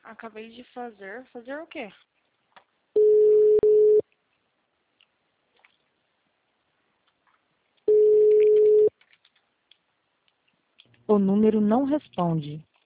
Acabei de fazer. Fazer o quê? O número não responde.